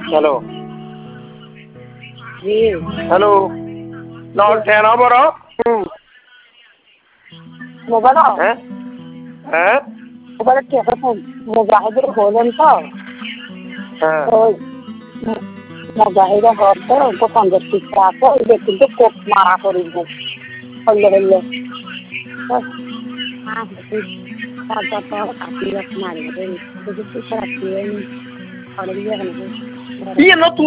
hello hello না বড় mobile হ্যাঁ হ্যাঁ মোবাইলের টাকা মুজাহিদের হলেন তো হ্যাঁ ওই মুজাহিদের হচ্ছে তো 50 টাকা আছে কিন্তু কোপ মারা করিব হইলে হইলে ইয়ে নতুন